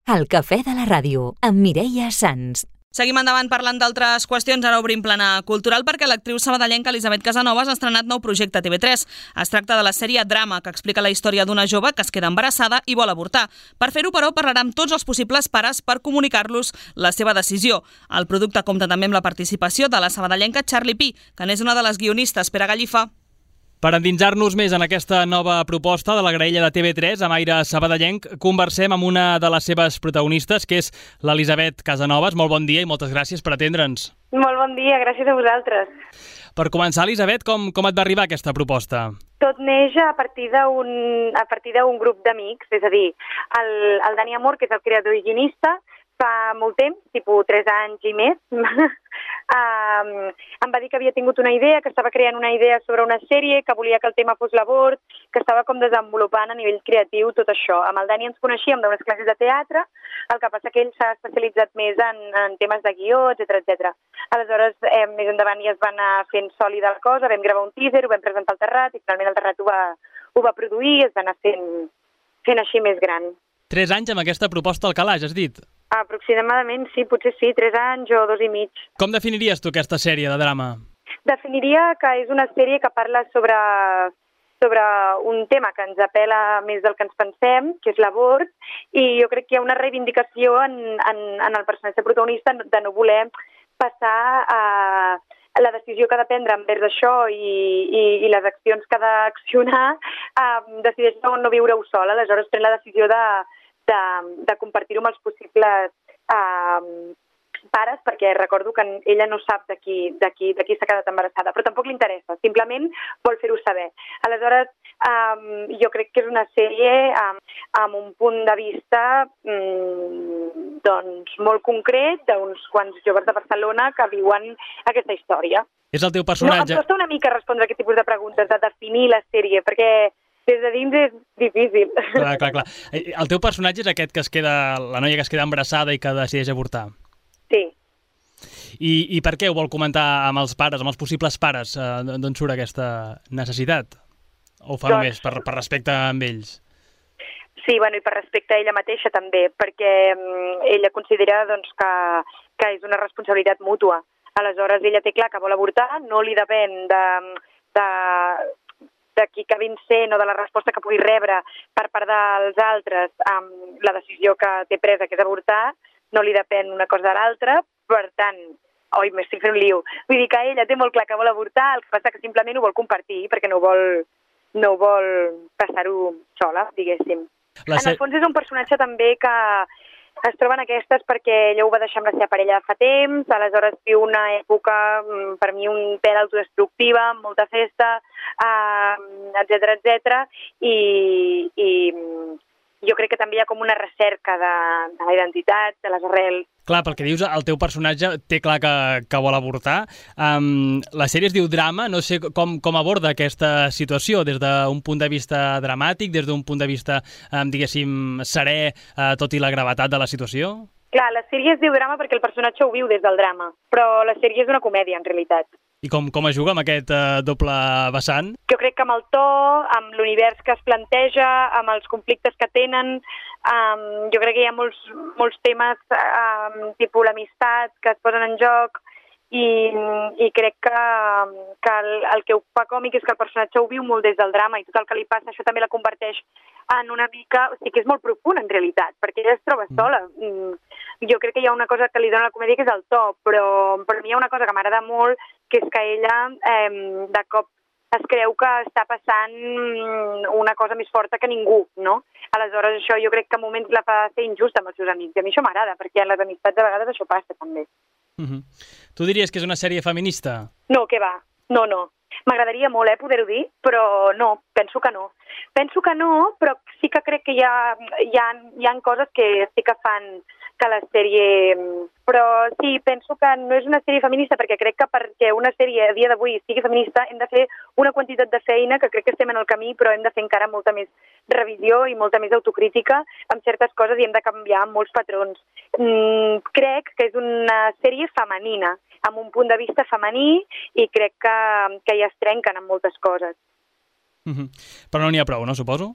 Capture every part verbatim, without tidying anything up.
El cafè de la ràdio, amb Mireia Sans. Seguim endavant parlant d'altres qüestions. Ara obrim plana cultural perquè l'actriu sabadellenca Elisabet Casanovas ha estrenat nou projecte a T V tres. Es tracta de la sèrie Drama, que explica la història d'una jove que es queda embarassada i vol avortar. Per fer-ho, però, parlarà amb tots els possibles pares per comunicar-los la seva decisió. El producte compta també amb la participació de la sabadellenca Charlie Pi, que n'és una de les guionistes. Pere Gallifa. Per endinsar-nos més en aquesta nova proposta de la graella de T V tres, amb aire sabadellenc, conversem amb una de les seves protagonistes, que és l'Elisabet Casanovas. Molt bon dia i moltes gràcies per atendre'ns. Molt bon dia, gràcies a vosaltres. Per començar, Elisabet, com, com et va arribar aquesta proposta? Tot neix a partir d'un a partir d'un grup d'amics, és a dir, el, el Dani Amor, que és el creador i guionista, fa molt temps, tipus tres anys i més, um, em va dir que havia tingut una idea, que estava creant una idea sobre una sèrie, que volia que el tema fos l'avort, que estava com desenvolupant a nivell creatiu tot això. Amb el Dani ens coneixíem d'unes classes de teatre, el que passa que ell s'ha especialitzat més en, en temes de guió, etcètera, etcètera. Aleshores, eh, més endavant ja es va anar fent sòlida la cosa, vam gravar un teaser, ho vam presentar al Terrat i finalment el Terrat ho va, ho va produir i es va anar fent, fent així més gran. Tres anys amb aquesta proposta al calaix, has dit? Aproximadament, sí, potser sí, tres anys o dos i mig. Com definiries tu aquesta sèrie de drama? Definiria que és una sèrie que parla sobre, sobre un tema que ens apela més del que ens pensem, que és l'avort, i jo crec que hi ha una reivindicació en, en, en el personatge protagonista de no voler passar a la decisió que ha de prendre envers això i, i, i les accions que ha d'accionar, eh, decideix no, no viure-ho sola, aleshores pren la decisió de de, de compartir-ho amb els possibles eh, pares, perquè recordo que ella no sap de qui, de qui, de qui s'ha quedat embarassada, però tampoc li interessa, simplement vol fer-ho saber. Aleshores, eh, jo crec que és una sèrie eh, amb un punt de vista mm, doncs, molt concret d'uns quants joves de Barcelona que viuen aquesta història. És el teu personatge... No, em costa una mica respondre aquest tipus de preguntes, de definir la sèrie, perquè des de dins és difícil. Clar, clar, clar. El teu personatge és aquest que es queda, la noia que es queda embarassada i que decideix avortar? Sí. I, i per què ho vol comentar amb els pares, amb els possibles pares? D'on surt aquesta necessitat? O ho fa doncs... només per, per respecte amb ells? Sí, bueno, i per respecte a ella mateixa també, perquè um, ella considera doncs, que, que és una responsabilitat mútua. Aleshores, ella té clar que vol avortar, no li depèn de... de de qui acabin sent o de la resposta que pugui rebre per part dels altres amb la decisió que té presa, que és avortar, no li depèn una cosa de l'altra, per tant, oi, m'estic fent un liu. Vull dir que ella té molt clar que vol avortar, el que passa que simplement ho vol compartir perquè no vol, no vol passar-ho sola, diguéssim. La en el fons és un personatge també que es troba en aquestes perquè ella ho va deixar amb la seva parella fa temps, aleshores viu una època, per mi, un pèl autodestructiva, amb molta festa, etcètera, etcètera, i, i jo crec que també hi ha com una recerca de, de la identitat, de les arrels. Clar, pel que dius, el teu personatge té clar que, que vol avortar. Um, la sèrie es diu Drama, no sé com, com aborda aquesta situació, des d'un punt de vista dramàtic, des d'un punt de vista, um, diguéssim, serè, uh, tot i la gravetat de la situació? Clar, la sèrie es diu Drama perquè el personatge ho viu des del drama, però la sèrie és una comèdia, en realitat. I com, com es juga amb aquest uh, doble vessant? Jo crec que amb el to, amb l'univers que es planteja, amb els conflictes que tenen, um, jo crec que hi ha molts, molts temes, um, tipus l'amistat, que es posen en joc, i, i crec que, que el, el que ho fa còmic és que el personatge ho viu molt des del drama i tot el que li passa, això també la converteix en una mica... O sigui que és molt profund, en realitat, perquè ella es troba sola. Mm. Jo crec que hi ha una cosa que li dona la comèdia que és el to, però per mi hi ha una cosa que m'agrada molt, que és que ella eh, de cop es creu que està passant una cosa més forta que ningú, no? Aleshores, això jo crec que a moments la fa ser injusta amb els seus amics, i a mi això m'agrada, perquè en les amistats de vegades això passa, també. Uh-huh. Tu diries que és una sèrie feminista? No, què va, no, no. M'agradaria molt, eh, poder-ho dir, però no, penso que no. Penso que no, però sí que crec que hi ha, hi ha, hi ha coses que sí que fan que la sèrie... Però sí, penso que no és una sèrie feminista, perquè crec que perquè una sèrie a dia d'avui sigui feminista hem de fer una quantitat de feina que crec que estem en el camí, però hem de fer encara molta més revisió i molta més autocrítica amb certes coses i hem de canviar molts patrons. Mm, crec que és una sèrie femenina, amb un punt de vista femení, i crec que, que ja es trenquen amb moltes coses. Mm-hmm. Però no n'hi ha prou, no, suposo?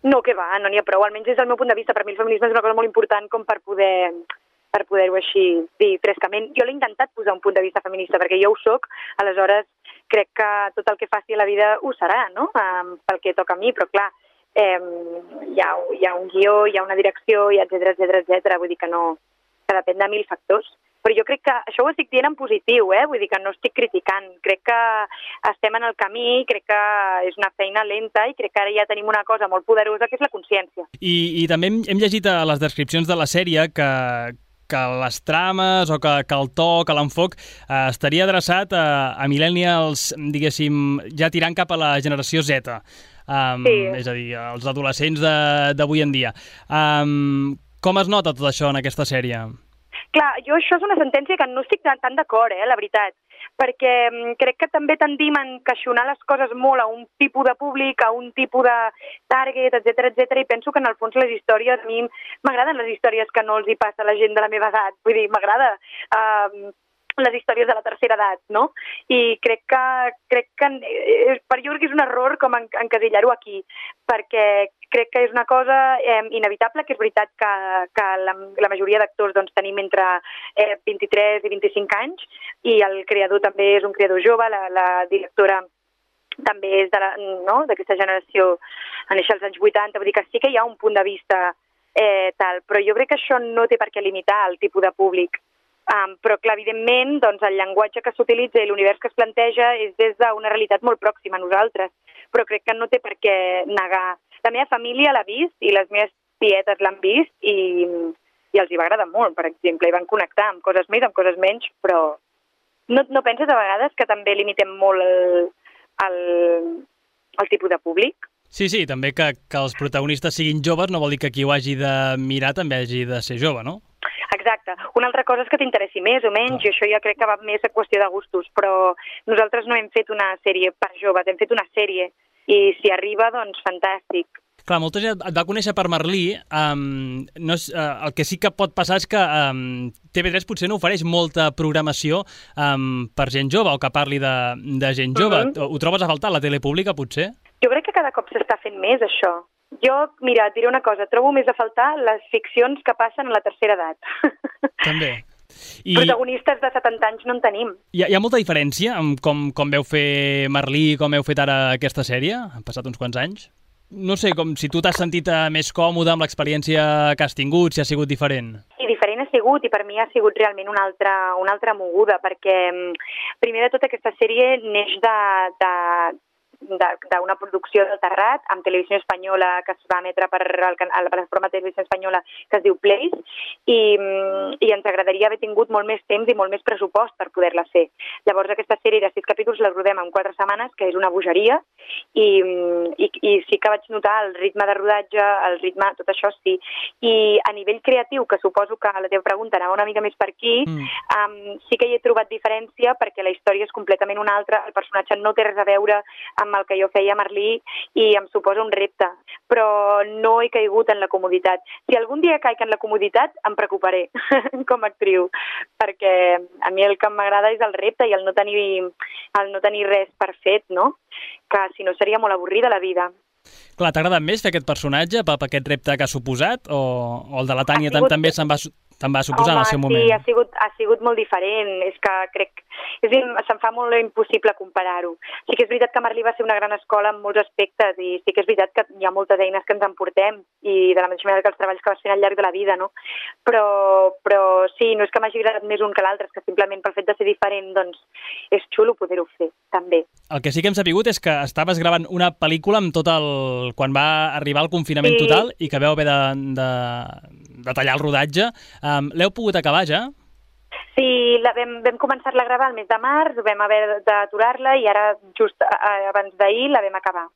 No, que va, no n'hi ha prou, almenys des del meu punt de vista. Per mi el feminisme és una cosa molt important com per poder per poder-ho així dir frescament. Jo l'he intentat posar un punt de vista feminista, perquè jo ho soc, aleshores crec que tot el que faci a la vida ho serà, no?, um, pel que toca a mi, però clar, eh, hi, ha, hi ha un guió, hi ha una direcció, i etcètera, etcètera, etcètera, vull dir que no, que depèn de mil factors. Però jo crec que això ho estic dient en positiu, eh? Vull dir que no estic criticant. Crec que estem en el camí, crec que és una feina lenta i crec que ara ja tenim una cosa molt poderosa que és la consciència. I, i també hem, hem llegit a les descripcions de la sèrie que, que les trames o que, que el to, que l'enfoc eh, estaria adreçat a, a millennials, diguéssim, ja tirant cap a la generació Z. Um, sí. És a dir, els adolescents d'avui en dia. Um, com es nota tot això en aquesta sèrie? Clar, jo això és una sentència que no estic tan, tan d'acord, eh, la veritat, perquè crec que també tendim a encaixonar les coses molt a un tipus de públic, a un tipus de target, etcètera, etcètera, i penso que en el fons les històries, a mi m'agraden les històries que no els hi passa a la gent de la meva edat, vull dir, m'agrada uh, les històries de la tercera edat, no? I crec que, crec que per jo crec que és un error com en, encasillar-ho aquí, perquè crec que és una cosa eh, inevitable, que és veritat que, que la, la majoria d'actors doncs, tenim entre eh, vint-i-tres i vint-i-cinc anys, i el creador també és un creador jove, la, la directora també és de la, no? d'aquesta generació, a néixer als anys vuitanta, vull dir que sí que hi ha un punt de vista eh, tal, però jo crec que això no té per què limitar el tipus de públic. Um, però, clar, evidentment, doncs, el llenguatge que s'utilitza i l'univers que es planteja és des d'una realitat molt pròxima a nosaltres, però crec que no té per què negar. La meva família l'ha vist i les meves tietes l'han vist i, i els hi va agradar molt, per exemple, i van connectar amb coses més, amb coses menys, però no, no penses a vegades que també limitem molt el, el, el tipus de públic? Sí, sí, també que, que els protagonistes siguin joves no vol dir que qui ho hagi de mirar també hagi de ser jove, no? Exacte. Una altra cosa és que t'interessi més o menys, i això ja crec que va més a qüestió de gustos, però nosaltres no hem fet una sèrie per joves, hem fet una sèrie, i si arriba, doncs, fantàstic. Clar, molta gent et va conèixer per Merlí. Um, no és, uh, el que sí que pot passar és que um, T V tres potser no ofereix molta programació um, per gent jove o que parli de, de gent jove. Uh -huh. Ho trobes a faltar, la tele pública, potser? Jo crec que cada cop s'està fent més, això. Jo, mira, et diré una cosa, trobo més a faltar les ficcions que passen a la tercera edat. També. I... Protagonistes de setanta anys no en tenim. Hi ha, hi ha molta diferència amb com, com veu fer Merlí i com heu fet ara aquesta sèrie? Han passat uns quants anys? No sé, com si tu t'has sentit més còmode amb l'experiència que has tingut, si ha sigut diferent. Sí, diferent ha sigut, i per mi ha sigut realment una altra, una altra moguda, perquè primer de tot aquesta sèrie neix de... de d'una producció del Terrat amb Televisió Espanyola, que es va emetre per el, a la plataforma de Televisió Espanyola que es diu Place, i, i ens agradaria haver tingut molt més temps i molt més pressupost per poder-la fer. Llavors aquesta sèrie de sis capítols la rodem en quatre setmanes, que és una bogeria, i, i, i sí que vaig notar el ritme de rodatge, el ritme, tot això sí. I a nivell creatiu, que suposo que la teva pregunta anava una mica més per aquí, mm. um, sí que hi he trobat diferència, perquè la història és completament una altra, el personatge no té res a veure amb el que jo feia a Merlí i em suposa un repte, però no he caigut en la comoditat. Si algun dia caic en la comoditat, em preocuparé com a actriu, perquè a mi el que m'agrada és el repte i el no tenir, el no tenir res per fet, no? Que si no seria molt avorrida la vida. Clar, t'ha agradat més fer aquest personatge per aquest repte que ha suposat, o, o el de la Tània sigut... també se'n va... Te'n va suposar Home, en el seu moment. Sí, ha sigut, ha sigut molt diferent. És que crec... És dir, se'm fa molt impossible comparar-ho. Sí que és veritat que Merlí va ser una gran escola en molts aspectes i sí que és veritat que hi ha moltes eines que ens emportem i de la mateixa manera que els treballs que vas fent al llarg de la vida, no? Però, però sí, no és que m'hagi agradat més un que l'altre, és que simplement pel fet de ser diferent, doncs és xulo poder-ho fer, també. El que sí que hem sapigut és que estaves gravant una pel·lícula amb tot el... quan va arribar el confinament sí. total i que vau haver de, de, de tallar el rodatge. Um, L'heu pogut acabar ja? Sí, la vam, vam començar-la a gravar el mes de març, vam haver d'aturar-la i ara, just abans d'ahir, la vam acabar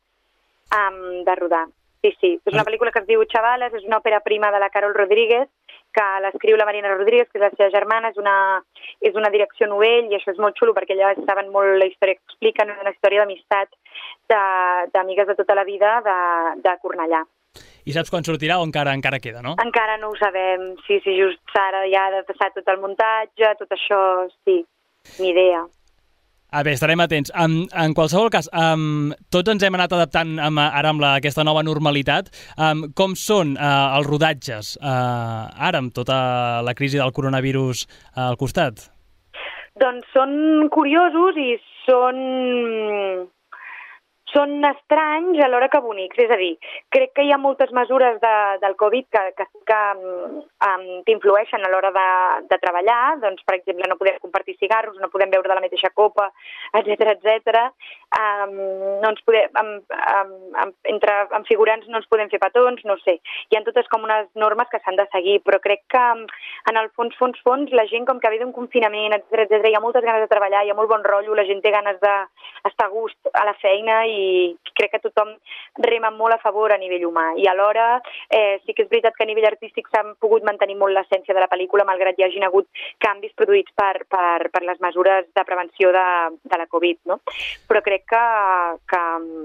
um, de rodar. Sí, sí. És una pel·lícula que es diu Chavales, és una òpera prima de la Carol Rodríguez, que l'escriu la Marina Rodríguez, que és la seva germana, és una, és una direcció novell, i això és molt xulo perquè ella saben molt la història que expliquen, una història d'amistat d'amigues de, de tota la vida de, de Cornellà. I saps quan sortirà o encara encara queda, no? Encara no ho sabem. Sí, sí, just ara ja ha de passar tot el muntatge, tot això, sí, ni idea. A veure, estarem atents. Um, en qualsevol cas, um, tots ens hem anat adaptant amb, ara amb la, aquesta nova normalitat. Um, com són uh, els rodatges uh, ara, amb tota la crisi del coronavirus uh, al costat? Doncs són curiosos i són... són estranys alhora que bonics, és a dir, crec que hi ha moltes mesures de, del Covid que, que, que um, t'influeixen a l'hora de, de treballar, doncs, per exemple, no podem compartir cigarros, no podem beure de la mateixa copa, etcètera, etcètera. Um, no ens podem, amb, amb, amb, entre amb figurants no ens podem fer petons, no sé. Hi ha totes com unes normes que s'han de seguir, però crec que en el fons, fons, fons, la gent com que ve d'un confinament, etcètera, etcètera, hi ha moltes ganes de treballar, hi ha molt bon rotllo, la gent té ganes d'estar a gust a la feina i i crec que tothom rema molt a favor a nivell humà. I alhora eh, sí que és veritat que a nivell artístic s'han pogut mantenir molt l'essència de la pel·lícula, malgrat hi hagin hagut canvis produïts per, per, per les mesures de prevenció de, de la Covid, no? Però crec que, que,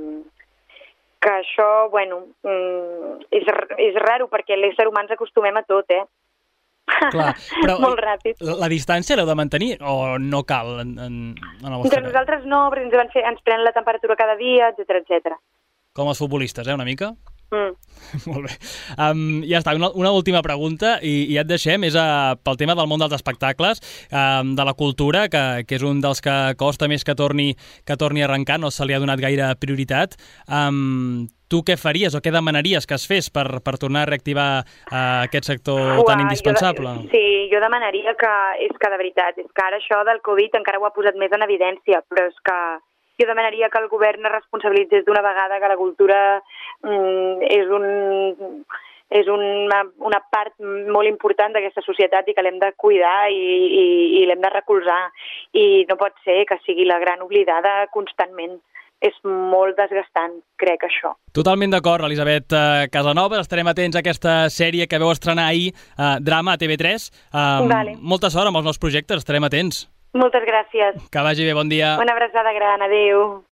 que això, bueno, és, és raro perquè l'ésser humà ens acostumem a tot, eh? Clar, però molt ràpid. La, la distància l'heu de mantenir o no cal en, en, en el vostre cas? Nosaltres no, perquè ens, van fer, ens prenen la temperatura cada dia, etcètera, etcètera. Com els futbolistes, eh, una mica? Mm. Molt bé. Um, ja està, una, una última pregunta i, i ja et deixem, és uh, pel tema del món dels espectacles, um, de la cultura, que, que és un dels que costa més que torni, que torni a arrencar, no se li ha donat gaire prioritat. Um, tu què faries o què demanaries que es fes per, per tornar a reactivar uh, aquest sector Uà, tan indispensable? Jo de, sí, jo demanaria que, és que de veritat, és que ara això del Covid encara ho ha posat més en evidència, però és que jo demanaria que el govern es responsabilitzés d'una vegada que la cultura mm, és, un, és una, una part molt important d'aquesta societat i que l'hem de cuidar i, i, i l'hem de recolzar. I no pot ser que sigui la gran oblidada constantment. És molt desgastant, crec, això. Totalment d'acord, Elisabet Casanovas. Estarem atents a aquesta sèrie que veu estrenar ahir, uh, Drama a T V tres. Uh, vale. Molta sort amb els nous projectes, estarem atents. Moltes gràcies. Que vagi bé, bon dia. Una abraçada gran, adéu.